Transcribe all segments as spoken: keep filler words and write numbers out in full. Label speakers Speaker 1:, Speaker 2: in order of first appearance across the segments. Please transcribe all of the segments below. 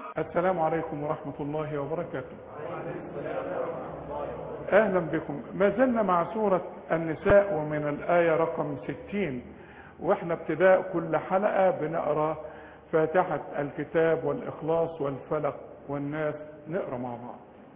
Speaker 1: السلام عليكم ورحمة الله وبركاته. أهلا بكم. ما زلنا مع سورة النساء ومن الآية رقم ستين، وإحنا ابتداء كل حلقة بنقرأ فاتحة الكتاب والإخلاص والفلق والناس، نقرأ مع بعض.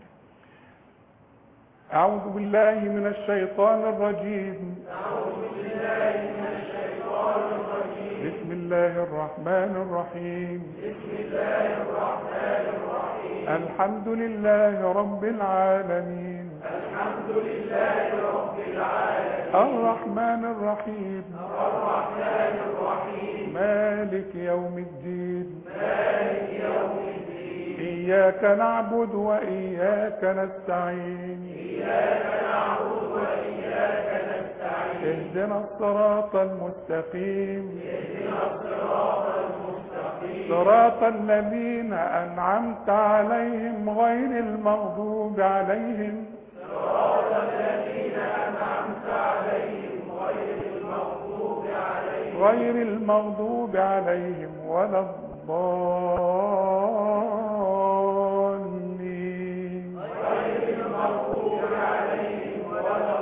Speaker 1: أعوذ بالله من الشيطان الرجيم. أعوذ بالله من الشيطان الرجيم. بسم الله الرحمن الرحيم. بسم الله الرحمن الرحيم. الحمد لله رب العالمين. الحمد لله رب العالمين. الرحمن الرحيم. الرحمن الرحيم. مالك يوم الدين. مالك يوم الدين. إياك نعبد وإياك نستعين. إياك نعبد وإياك نستعين. اهدنا الصراط المستقيم. اهدنا الصراط المستقيم. صراط الذين أنعمت عليهم غير المغضوب عليهم. صراط الذين أنعمت عليهم غير المغضوب عليهم. غير المغضوب عليهم ولا الضالين. غير المغضوب عليهم ولا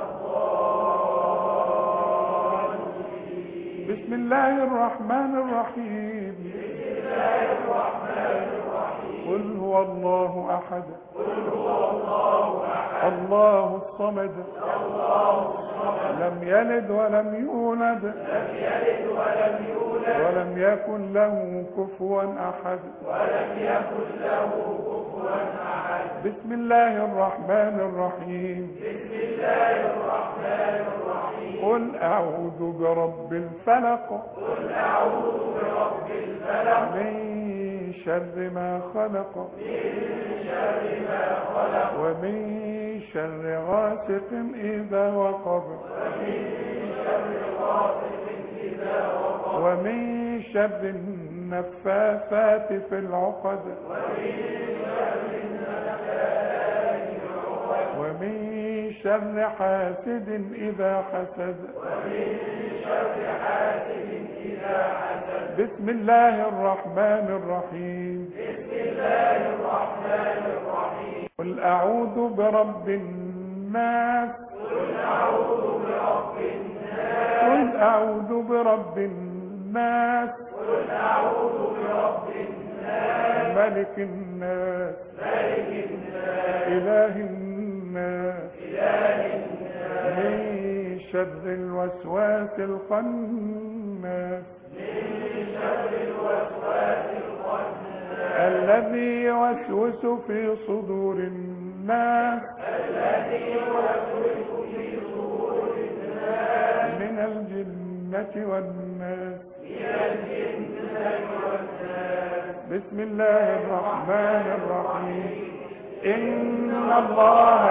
Speaker 1: الضالين. بسم الله الرحمن الرحيم. بسم الله الرحمن الرحيم. قل هو الله أحد. قل هو الله أحد. الله الصمد. الله الصمد. لم يلد ولم يولد. لم يلد ولم يولد. ولم يكن له كفوا أحد. ولم يكن له كفوا أحد. بسم الله الرحمن الرحيم. بسم الله الرحمن الرحيم. قل أعوذ برب الفلق. قل أعوذ برب الفلق. من شر ما خلق. من شر ما خلق. ومن شر غاسق إذا وقب. ومن شر غاسق إذا وقب. ومن شر النفاثات في العقد. ومن شر النفاثات في العقد. ومن شر حاسد إذا حسد. ومن شر حاسد إذا حسد. بسم الله الرحمن الرحيم. بسم الله الرحمن الرحيم. قل أعوذ برب الناس. قل أعوذ برب الناس. قل أعوذ برب الناس. قل أعوذ برب الناس. ملك الناس. ملك الناس. إله الناس. إله الناس. من شر الوسواس الخناس. من شر الوسواس الخناس. الذي يوسوس في صدور الناس. الذي يوسوس في صدور الناس. من الجنة والناس. من الجنة والناس. بسم الله الرحمن الرحيم. إن الله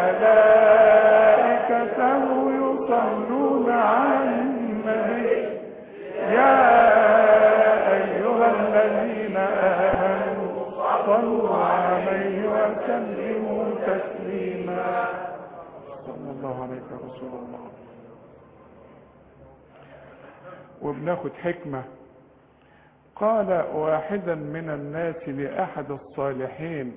Speaker 1: وملائكته يصلون على النبي يا أيها الذين آمنوا صلوا عليه وسلموا تسليما. صلى الله عليك يا رسول الله. وبناخد حكمة. قال واحدا من الناس لأحد الصالحين: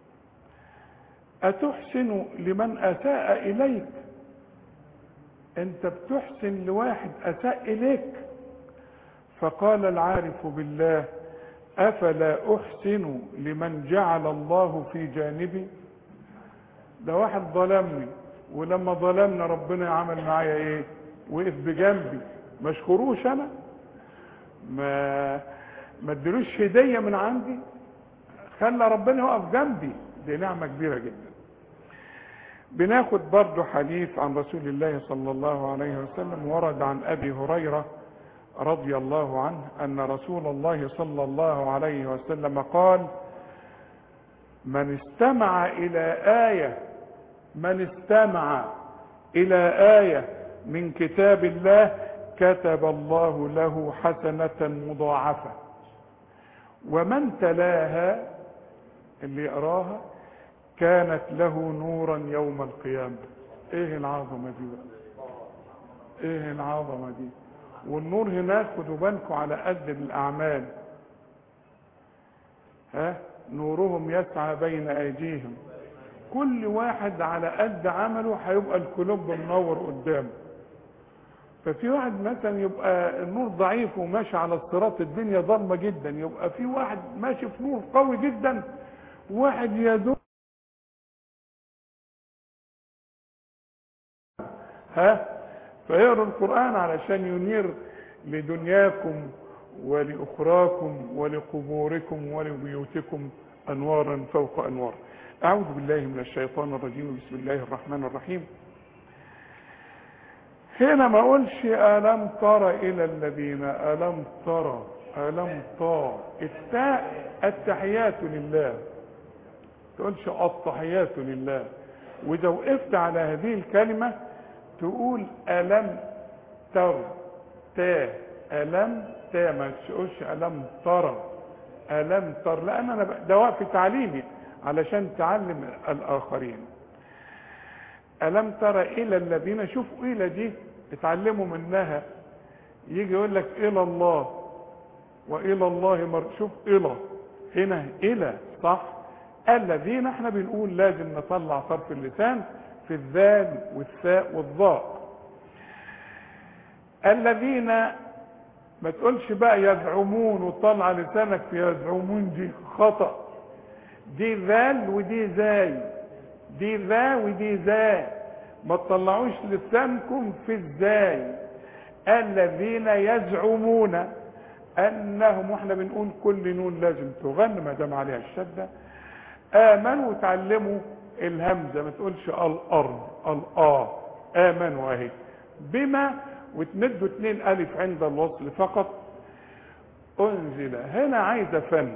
Speaker 1: أتحسن لمن أساء إليك؟ أنت بتحسن لواحد أساء إليك؟ فقال العارف بالله: أفلا أحسن لمن جعل الله في جانبي؟ ده واحد ظلمني، ولما ظلمنا ربنا عمل معايا ايه؟ وقف بجنبي، ما اشكروش انا؟ ما ما ادلوش هديه من عندي؟ خلى ربنا يقف جنبي، دي نعمه كبيره جدا. بناخد برضو حديث عن رسول الله صلى الله عليه وسلم. ورد عن ابي هريره رضي الله عنه ان رسول الله صلى الله عليه وسلم قال: من استمع الى آية من استمع الى آية من كتاب الله كتب الله له حسنة مضاعفة، ومن تلاها اللي يقراها كانت له نورا يوم القيامة. ايه العظمة دي بقى؟ ايه العظمة دي؟ والنور هناك خدوا بالكم على قد الاعمال. ها نورهم يسعى بين ايديهم. كل واحد على قد عمله هيبقى الكلوب منور قدامه. ففي واحد مثلا يبقى النور ضعيف وماشي على الصراط الدنيا ضلمه جدا، يبقى في واحد ماشي في نور قوي جدا، واحد يدوب ها فيقرأ القرآن علشان ينير لدنياكم ولأخراكم ولقبوركم ولبيوتكم أنوارا فوق أنوار. أعوذ بالله من الشيطان الرجيم. بسم الله الرحمن الرحيم. هنا ما اقولش ألم تر إلى الذين، ألم ترى، ألم طا، التاء التحيات لله، تقولش التحيات لله. وإذا وقفت على هذه الكلمة تقول ألم تر، تا، ألم تا، ما تقولش ألم ترى، ألم تر، لأن أنا ده وقف تعليمي علشان تعلم الآخرين. ألم تر إلى الذين، شوفوا إلى دي اتعلموا منها. يجي يقول لك إلى الله وإلى الله مر، شوف إلى هنا إلى صح. الذين احنا بنقول لازم نطلع طرف اللسان في الذال والثاء والضاء. الذين ما تقولش بقى يزعمون وطلع لسانك في يزعمون، دي خطأ. دي ذال ودي زاي، دي ذا ودي ذا، ما تطلعوش لسانكم في الزاي. الذين يزعمون انهم، واحنا بنقول كل نون لازم تغن ما دام عليها الشده. امنوا وتعلموا الهمزه، ما تقولش الارض الاه، امنوا اهي بما، وتمدوا اتنين الف عند الوصل فقط. انزل هنا عايزه فن.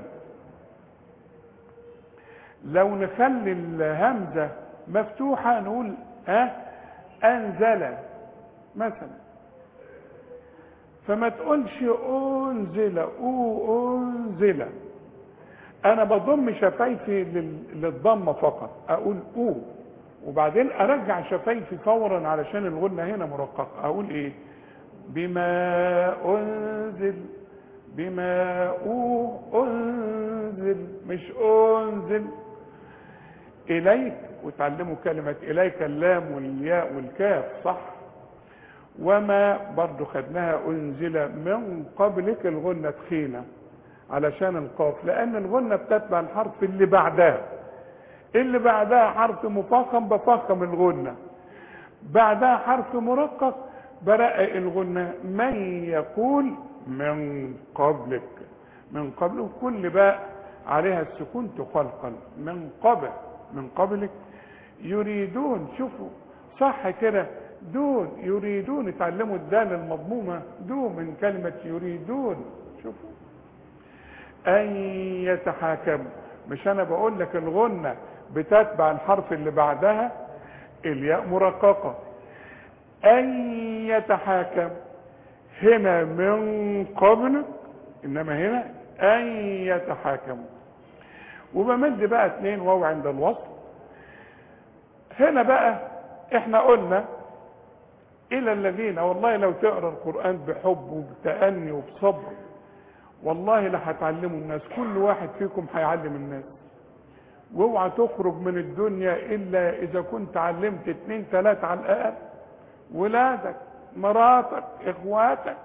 Speaker 1: لو نخلي الهمزه مفتوحه نقول ها انزل مثلا، فما تقولش انزل او انزل. انا بضم شفايفي للضمه فقط، اقول او، وبعدين ارجع شفايفي فورا علشان الغنه هنا مرققه. اقول ايه؟ بما انزل، بما او انزل، مش انزل. اليك، وتعلموا كلمه اليك اللام والياء والكاف صح. وما برضو خدناها انزل من قبلك، الغنه تخينه علشان القاف، لان الغنه بتتبع الحرف اللي بعدها. اللي بعدها حرف مفخم بفخم الغنه، بعدها حرف مرقق برقق الغنه. من يقول من قبلك، من قبل كل باء عليها السكون تقلقل. من قبل، من قبلك. يريدون، شوفوا صح كده، دون يريدون، اتعلموا الدال المضمومه دو من كلمه يريدون. شوفوا ان يتحاكموا، مش انا بقول لك الغنه بتتبع الحرف اللي بعدها، الياء مرققه. ان يتحاكم هنا من قبلك، انما هنا ان يتحاكموا. وبمد بقى اتنين واو عند الوصل. هنا بقى احنا قلنا الى الذين، والله لو تقرا القران بحب وبتأني وبصبر والله لا هتعلموا الناس، كل واحد فيكم هيعلم الناس. واوعى تخرج من الدنيا الا اذا كنت علمت اتنين تلاته على الاقل، ولادك، مراتك، اخواتك.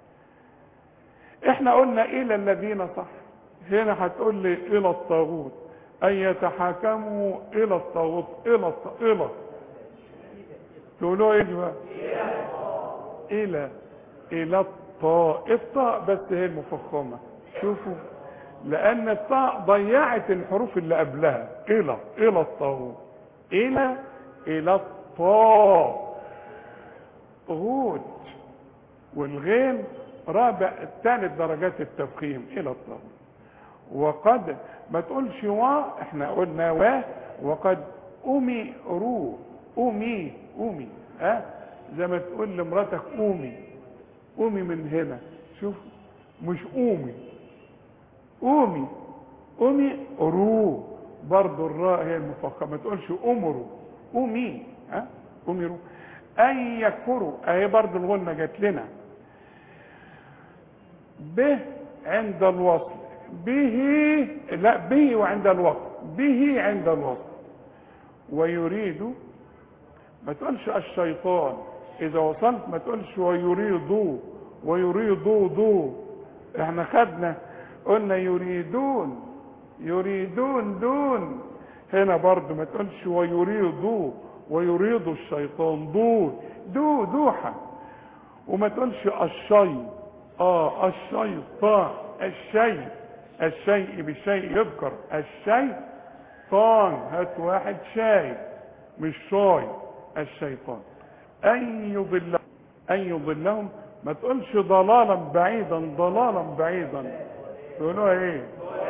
Speaker 1: احنا قلنا الى الذين صح. هنا هتقول لي الى الطاغوت، ان يتحاكموا الى الطاغوت، الى الط... الى تقولوا ايه بقى؟ الى الى الطاء، الطاء بس هي المفخمه. شوفوا، لان الطاء ضيعت الحروف اللي قبلها. الى الى الطاغوت، الى الى الطاء غوت، والغين رابع ثالث درجات التفخيم الى الطاغوت. وقد ما تقولش وا، احنا قلنا وا. وقد امروا، امي امي، ها زي ما تقول لمراتك قومي، قومي من هنا. شوف، مش قومي، قومي، قومي رو، برضو الراء هي المفخمه. ما تقولش امروا، قومي، ها امروا. ان يكفروا اهي برضو الغنه جات لنا. ب عند الوصل به، لا به وعند الوصف، به عند الوصف. ويريد ما تقولش الشيطان، اذا وصلت ما تقولش ويريد ويريد ضو. احنا خدنا قلنا يريدون يريدون دون، هنا برضو ما تقولش ويريد ويريد الشيطان ضو دو دوحة. وما تقولش الشيء، اه الشيطان، الشيء الشيء بالشيء يذكر، الشيء طان، هات واحد شاي مش شاي، الشيطان. ان يضلهم ان يضلهم ما تقولش ضلالا بعيدا، ضلالا بعيدا تقولوها ايه؟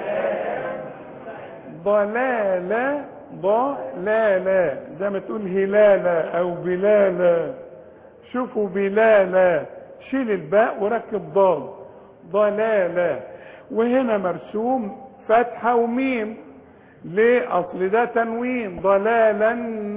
Speaker 1: ضلالا ضلالا، زي ما تقول هلالا او بلالا. شوفوا بلالا، شيل الباء وركب ضاد، ضلالا. وهنا مرسوم فتحة وميم، ليه؟ اصل ده تنوين، ضلالا.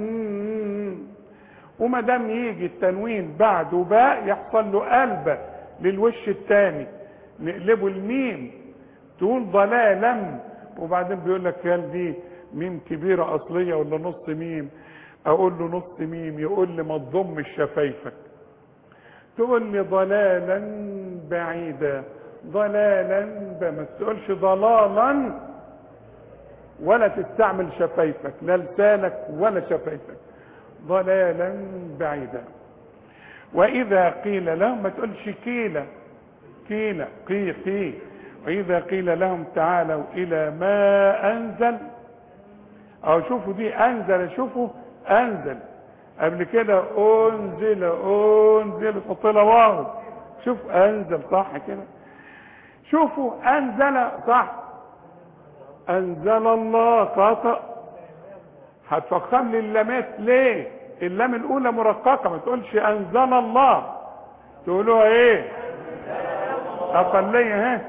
Speaker 1: وما دام يجي التنوين بعده باء يحصل له قلبة للوش الثاني، نقلبه الميم، تقول ضلالا. وبعدين بيقول لك هل دي ميم كبيرة اصلية ولا نص ميم؟ اقول له نص ميم، يقول لي ما تضمش شفايفك، تقول لي ضلالا بعيدا، ضلالا ما تقولش ضلالا ولا تستعمل شفايفك، لا لسانك ولا شفايفك، ضلالا بعيدا. واذا قيل لهم ما تقولش كيلة كيلة قي قي. واذا قيل لهم تعالوا الى ما انزل، او شوفوا دي انزل، شوفوا انزل قبل كده انزل انزل تحط لها واو، شوف انزل صح كده، شوفوا انزل صح، انزل الله خطأ. هتفخم لي اللامات ليه؟ اللام الاولى مرققه، ما تقولش انزل الله، تقولوها ايه؟ اقليه ها،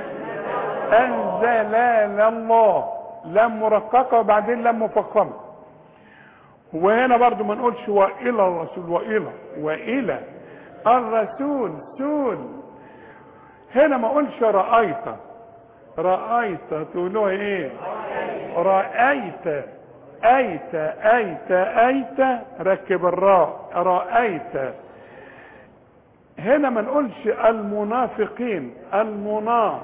Speaker 1: انزل الله، لام مرققه وبعدين لام مفخمه. وهنا برضو ما نقولش والى الرسول، والى والى الرسول سول. هنا ما اقولش رايت رايت، تقولوها ايه؟ رايت ايت ايت ايت، ركب الراء رايت. هنا ما نقولش المنافقين، المنا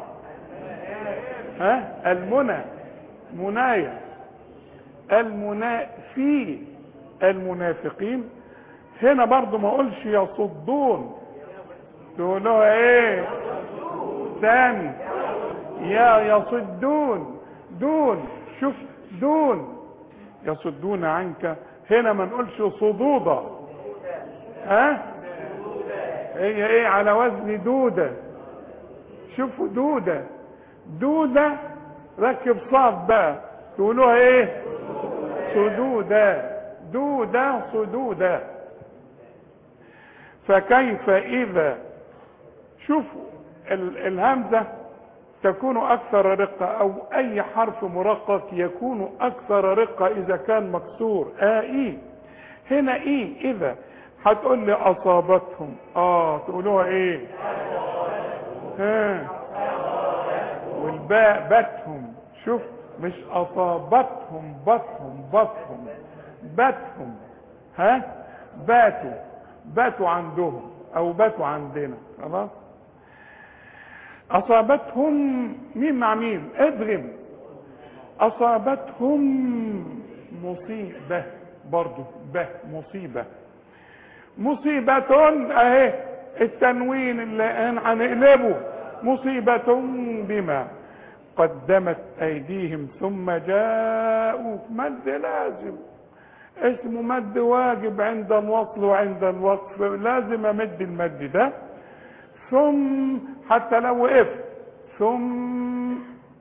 Speaker 1: ها المنى منايا، المنا في المنافقين. هنا برضو ما اقولش يصدون، تقولوها ايه ثاني؟ يا يصدون دون، شوف دون يصدون عنك. هنا ما نقولش صدودا، ها هي ايه على وزن دودة، شوفوا دودة دودة، ركب صاد بقى، تقولوها ايه؟ صدودة دودة صدودة. فكيف اذا، شوفوا الهمزة تكون اكثر رقة، او اي حرف مرقق يكون اكثر رقة اذا كان مكسور. اه ايه هنا ايه اذا، هتقول لي اصابتهم، اه تقولوها ايه؟ ها والباء باتهم، شوف مش اصابتهم بطهم بطهم باتهم، ها باتوا باتوا عندهم او باتوا عندنا، خلاص. اصابتهم مين مع مين؟ ادغم. اصابتهم مصيبة، برضو به مصيبة، مصيبة اهي التنوين اللي هنقلبه، مصيبة بما قدمت ايديهم ثم جاءوك، مد لازم، اسمه مد واجب عند الوصل وعند الوقف، لازم امد المد ده. ثم حتى لو وقفت، ثم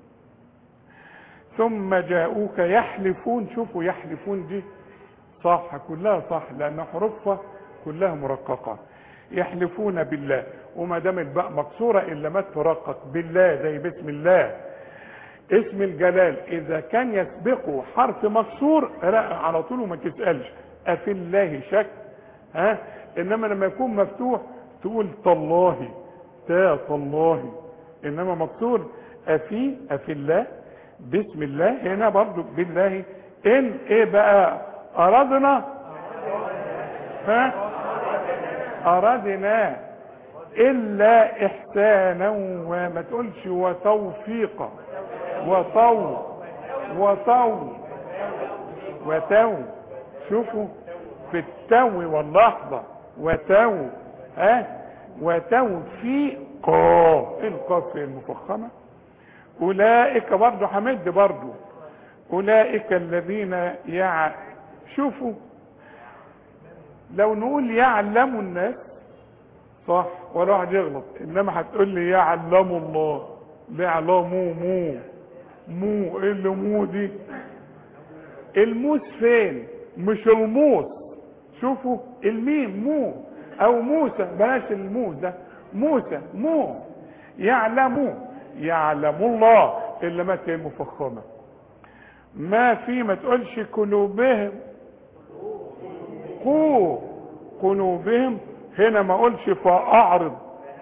Speaker 1: ثم جاءوك يحلفون، شوفوا يحلفون دي صح، كلها صح لان حروفها كلها مرققه. يحلفون بالله، وما دام الباء مكسوره الا ما ترقق بالله، زي بسم الله. اسم الجلال اذا كان يسبقه حرف مكسور رقق على طول وما تسالش افي الله شك، ها. انما لما يكون مفتوح تقول تالله، تا تالله، انما مكسور افي افي الله بسم الله، هنا برضو بالله. ان ايه بقى؟ اردنا، ها اردنا الا احسانا، وما تقولش وتوفيقا، وطو وطو وتو. شوفوا في التو واللحظة وتو، ها وتوفيقا، القاف المفخمة. اولئك برضو حمد برضو، اولئك الذين يع شوفوا لو نقول يعلم الناس صح ولا واحد يغلط، انما هتقول لي يعلم الله، يعلموا مو مو ايه اللي مو دي؟ الموس فين؟ مش الموس. شوفوا الميم مو او موسى، بلاش الموس ده، موسى مو. يعلموا يعلم الله الا ما كان مفخمه. ما في ما تقولش قلوبهم، قو قلوبهم، هنا ما اقولش فاعرض،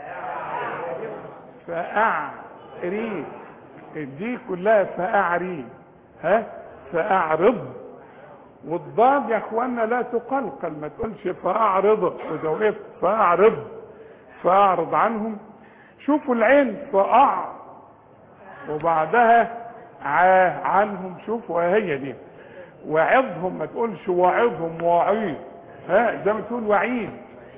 Speaker 1: فاعري، دي كلها فاعري، ها فاعرض. والضاد يا اخوانا لا تقلقل، ما تقولش فاعرض واذا وقفت فاعرض، فاعرض عنهم. شوفوا العين فاع وبعدها ع عنهم، شوفوا هي دي. وعظهم، ما تقولش وعظهم وعيد، ها زي ما تقول وعيد.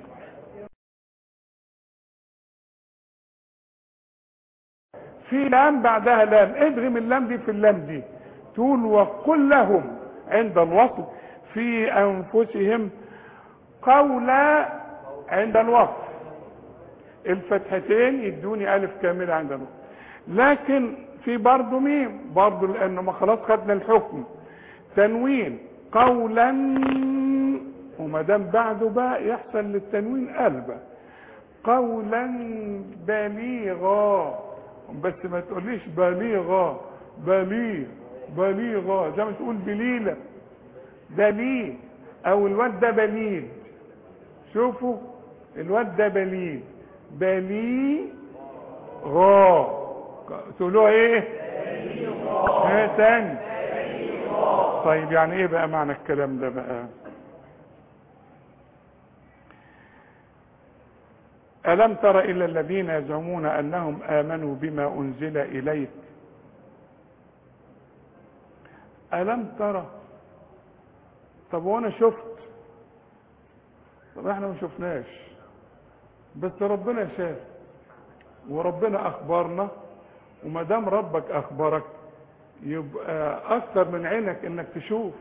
Speaker 1: في لام بعدها لام، ادغم اللام دي في اللام دي، تقول وقل لهم عند الوصل في انفسهم قولا عند الوقف. الفتحتين يدوني الف كامله عند الوقف، لكن في برضه ميم برضه، لانه ما خلاص خدنا الحكم. تنوين قولا، وما دام بعده بقى يحصل للتنوين قلبه. قولا بليغا، بس ما تقوليش بليغا، بليغ بليغا زي ما تقول بليله، دليل، او الواد ده بليد. شوفوا الواد ده بليد، بليغا، تقولوها ايه؟ ايه تاني؟ طيب يعني ايه بقى معنى الكلام ده بقى؟ ألم تر إلى الذين يزعمون أنهم آمنوا بما أنزل إليك. ألم ترى؟ طب وانا شفت؟ طب احنا ما شفناش، بس ربنا شاف وربنا أخبرنا. وما دام ربك أخبرك يبقى أكثر من عينك إنك تشوف.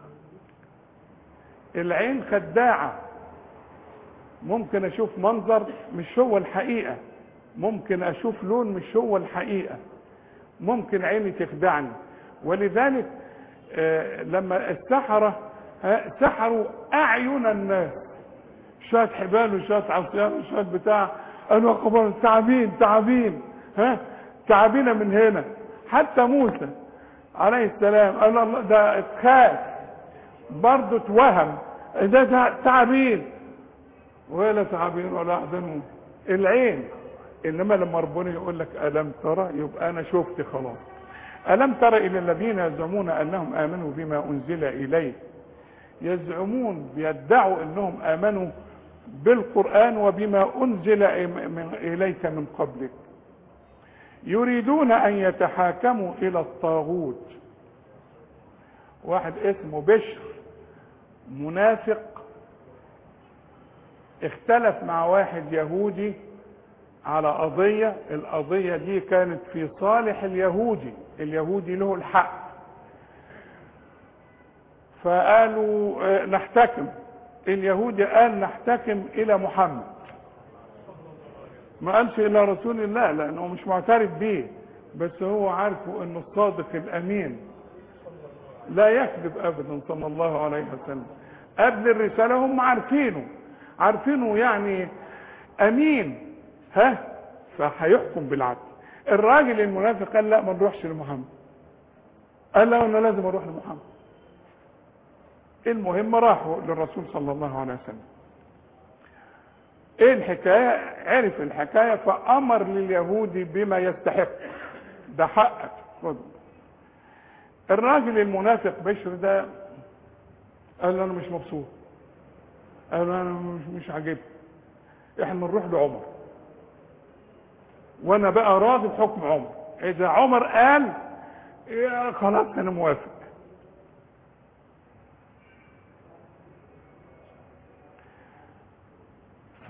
Speaker 1: العين خداعة، ممكن اشوف منظر مش هو الحقيقة، ممكن اشوف لون مش هو الحقيقة، ممكن عيني تخدعني. ولذلك آه لما السحرة آه سحروا اعين الناس، شوية حبال وشوية عصيان وشوية بتاع، قالوا خبر تعابين تعابين، ها تعابين من هنا. حتى موسى عليه السلام قال الله ده اتخاف برضه، اتوهم ده تعابين، ولا تعابين ولا احزنون العين. انما لما ربنا يقول لك الم ترى يبقى انا شفت خلاص. الم ترى الى الذين يزعمون انهم امنوا بما انزل اليك. يزعمون بيدعوا انهم امنوا بالقران وبما انزل اليك من قبلك، يريدون ان يتحاكموا الى الطاغوت. واحد اسمه بشر منافق اختلف مع واحد يهودي على قضية، القضية دي كانت في صالح اليهودي، اليهودي له الحق. فقالوا اه نحتكم، اليهودي قال نحتكم الى محمد، ما قالش الى رسول الله لانه مش معترف بيه، بس هو عارفه انه الصادق الامين لا يكذب ابدا صلى الله عليه وسلم. قبل الرسالة هم عارفينه عارفينه يعني امين، ها فهيحكم بالعدل. الراجل المنافق قال لا ما نروحش لمحمد، قال لا انا لازم اروح لمحمد. المهم راحوا للرسول صلى الله عليه وسلم. ايه الحكايه؟ عرف الحكايه فامر لليهودي بما يستحق، ده حقك خد. الراجل المنافق بشر ده قال له انا مش مبسوط، قال له انا مش مش عاجبني، احنا نروح لعمر وانا بقى راضي بحكم عمر، اذا عمر قال يا خلاص انا موافق. ف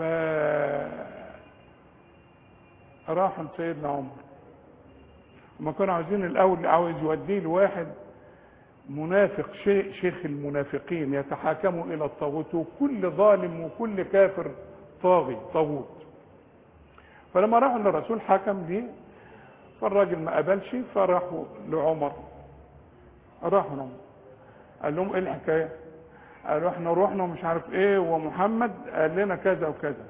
Speaker 1: راحوا لسيدنا عمر، وما كانوا عاوزين الاول عاوز يوديه لواحد منافق شيخ المنافقين يتحاكموا الى الطاغوت، وكل ظالم وكل كافر طاغي طاغوت. فلما راحوا للرسول حكم ليه، فالراجل ما قبلش، فراحوا لعمر. راحوا لعمر قال لهم ايه الحكايه؟ قالوا احنا روحنا ومش عارف ايه، ومحمد قال لنا كذا وكذا.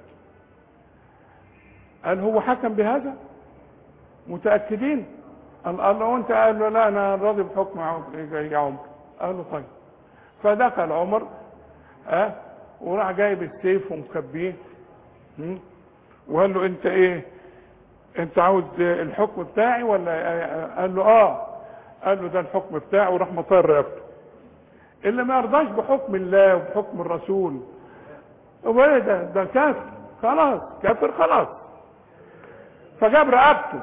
Speaker 1: قال هو حكم بهذا؟ متاكدين؟ قال له انت؟ قال له لا انا راضي بحكم يا عمر. قال له طيب. فدخل عمر اه وراح جايب السيف ومخبيه، وقال له انت ايه؟ انت عاوز الحكم بتاعي ولا؟ قال له اه. قال له ده الحكم بتاعي، وراح مطير رقبته. اللي ما يرضاش بحكم الله وبحكم الرسول هو ايه ده؟ ده كافر خلاص، كافر خلاص. فجاب رقبته.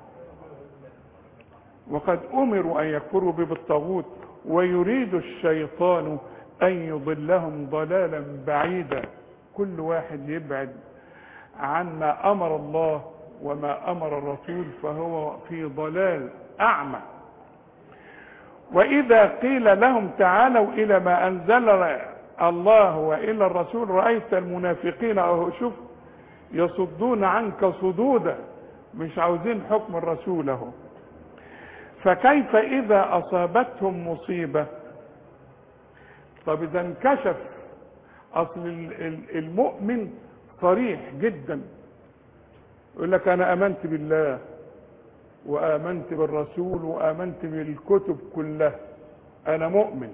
Speaker 1: وقد امروا ان يكفروا به بالطاغوت ويريد الشيطان ان يضلهم ضلالا بعيدا. كل واحد يبعد عن ما امر الله وما امر الرسول فهو في ضلال اعمى. واذا قيل لهم تعالوا الى ما انزل الله والى الرسول رايت المنافقين اهو شوف يصدون عنك صدودا، مش عاوزين حكم الرسول اهو. فكيف اذا اصابتهم مصيبه؟ طب اذا انكشف، اصل المؤمن صريح جدا، يقول لك انا امنت بالله وامنت بالرسول وامنت بالكتب كلها، انا مؤمن.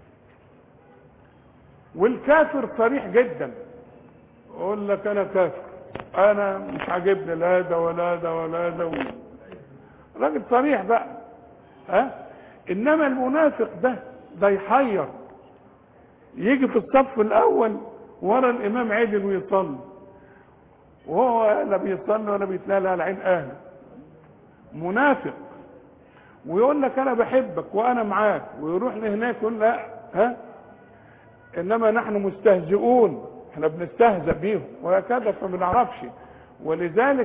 Speaker 1: والكافر صريح جدا، يقول لك انا كافر، انا مش عاجبني لا ده ولا ده ولا ده. راجل صريح بقى ها. انما المنافق ده ده يحير، يجي في الصف الاول ورا الامام عدل ويصلي، وهو لا بيصلي ولا بيتلالى على عين اهله. منافق. ويقول لك انا بحبك وانا معاك، ويروح لهناك يقول لا ها انما نحن مستهزئون، احنا بنستهزأ بيهم وهكذا، فما بنعرفش. ولذلك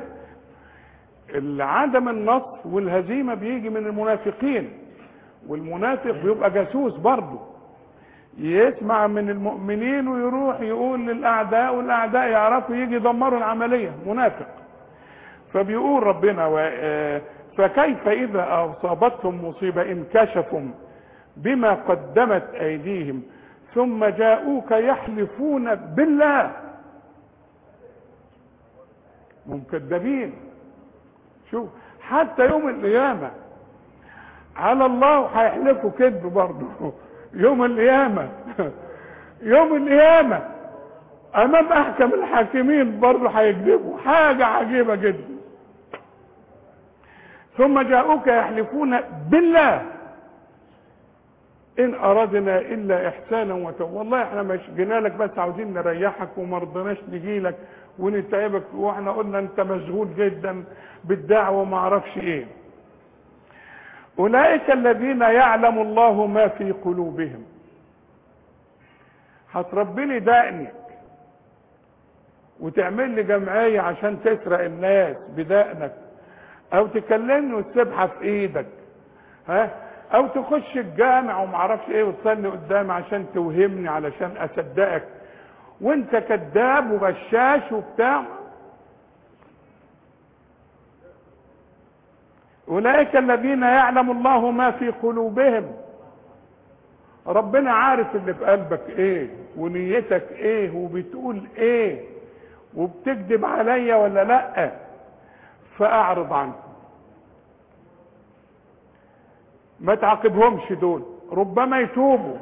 Speaker 1: عدم النصر والهزيمه بيجي من المنافقين. والمنافق بيبقى جاسوس برضه، يسمع من المؤمنين ويروح يقول للاعداء، والاعداء يعرفوا يجي يدمروا العمليه. منافق. فبيقول ربنا فكيف اذا اصابتهم مصيبه انكشفوا بما قدمت ايديهم ثم جاءوك يحلفون بالله. مكذبين. شوف حتى يوم القيامه على الله هيحلفوا كذب برضه. يوم القيامه يوم القيامه امام احكم الحاكمين برضه هيكذبوا. حاجه عجيبه جدا. ثم جاءوك يحلفون بالله ان اردنا الا احسانا وتوبه. والله احنا مش جينا لك بس عاوزين نريحك وما رضناش نجي لك ونتعبك، واحنا قلنا انت مشغول جدا بالدعوه وما اعرفش ايه. اولئك الذين يعلم الله ما في قلوبهم. هتربي لي دقنك وتعمل لي جمعيه عشان تسرق الناس بدقنك، او تكلمني والسبحه في ايدك ها، او تخش الجامع وما اعرفش ايه وتصلي قدامي عشان توهمني علشان اصدقك وانت كذاب وغشاش وبتاع. اولئك الذين يعلم الله ما في قلوبهم. ربنا عارف اللي في قلبك ايه ونيتك ايه وبتقول ايه وبتكذب عليا ولا لا، فاعرض عنهم. ما تعاقبهمش دول، ربما يتوبوا.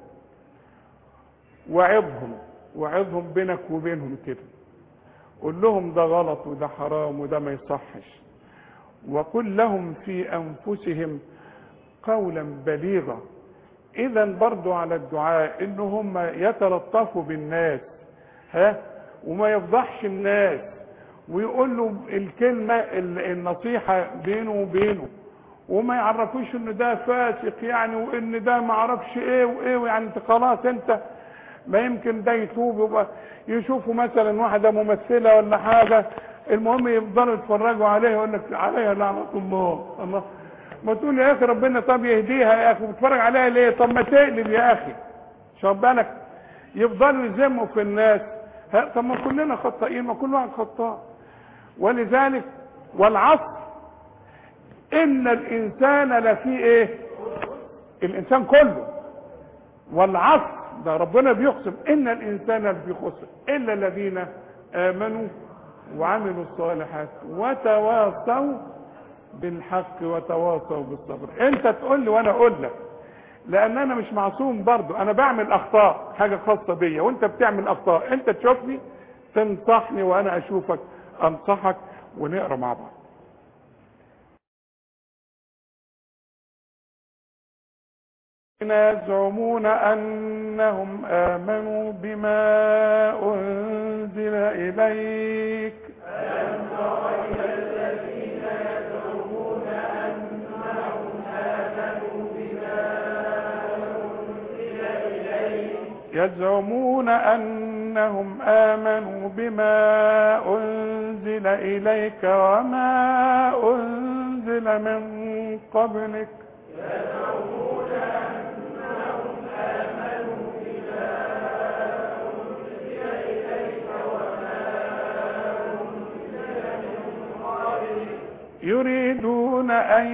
Speaker 1: وعظهم وعظهم بينك وبينهم كده، قول لهم ده غلط وده حرام وده ما يصحش، وقل لهم في أنفسهم قولا بليغا. إذا برضو على الدعاء إن هم يتلطفوا بالناس، ها، وما يفضحش الناس، ويقول له الكلمة النصيحة بينه وبينه، وما يعرفوش ان ده فاسق يعني، وان ده ما عرفش ايه وايه، يعني انت خلاص انت ما يمكن ده يتوب، يبقى يشوفوا مثلا واحدة ممثلة ولا حاجة، المهم يفضلوا يتفرجوا عليها يقول لك عليها لعنة الله. الله، ما تقول يا اخي ربنا طب يهديها يا اخي، بتتفرج عليها ليه؟ طب ما تقلب يا اخي، شوف بالك يفضلوا يذموا في الناس. طب ما كلنا خطائين، ما كل واحد خطاء. ولذلك والعصر ان الانسان لفي ايه؟ الانسان كله. والعصر ده ربنا بيقسم ان الانسان لفي خسر الا الذين امنوا وعملوا الصالحات وتواصوا بالحق وتواصوا بالصبر. انت تقول لي وانا اقول لك، لان انا مش معصوم برضو، انا بعمل اخطاء حاجه خاصه بيا، وانت بتعمل اخطاء، انت تشوفني تنصحني وانا اشوفك انصحك، ونقرا مع بعض. يزعمون انهم امنوا بما انزل اليك يزعمون أنهم آمنوا بما أنزل إليك وما أنزل من قبلك يزعمون أنهم آمنوا بما أنزل إليك وما أنزل من قبلك يريدون أن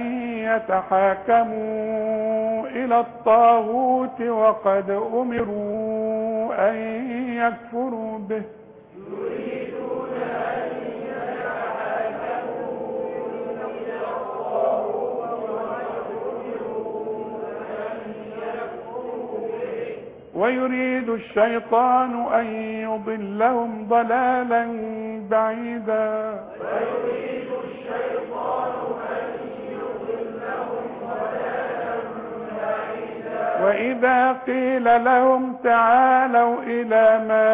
Speaker 1: يتحاكموا إلى الطاغوت وقد أمروا أن يكفروا به يريدون أن يتحاكموا إلى الطاغوت وقد أمروا أن يكفروا به ويريد الشيطان أن يضلهم ضلالا بعيدا ويريد الشيطان أن يضلهم ضلالا بعيدا وإذا قيل لهم تعالوا إلى ما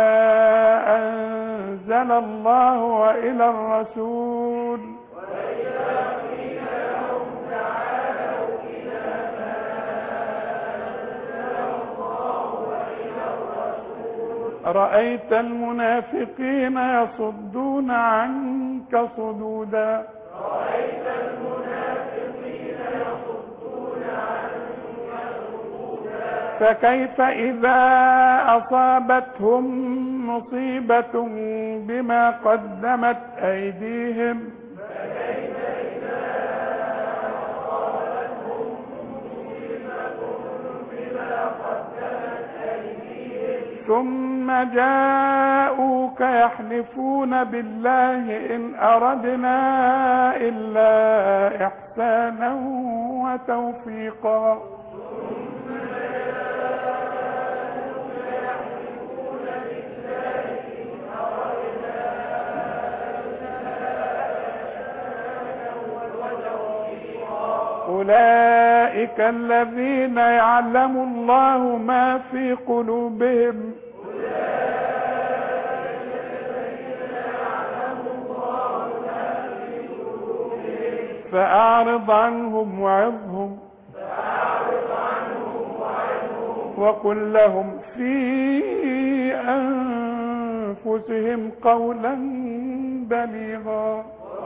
Speaker 1: أنزل الله وإلى الرسول وإذا قيل لهم تعالوا إلى ما أنزل الله وإلى الرسول رأيت المنافقين يصدون عنك صدودا رأيت المنافقين يصدون عنك صدودا فكيف إذا أصابتهم مصيبة بما قدمت أيديهم فكيف إذا أصابتهم مصيبة بما قدمت أيديهم ثم جاءوك يحلفون بالله إن أردنا إلا إحسانا وتوفيقا أولئك الذين يعلم الله ما في قلوبهم فأعرض عنهم وعظهم وقل لهم في أنفسهم قولا بليغا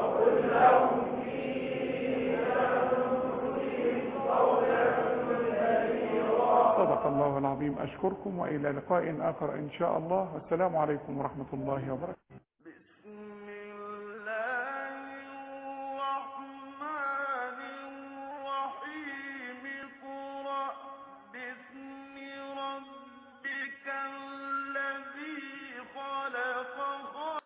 Speaker 1: صدق الله العظيم. أشكركم وإلى لقاء آخر إن شاء الله، والسلام عليكم ورحمة الله وبركاته.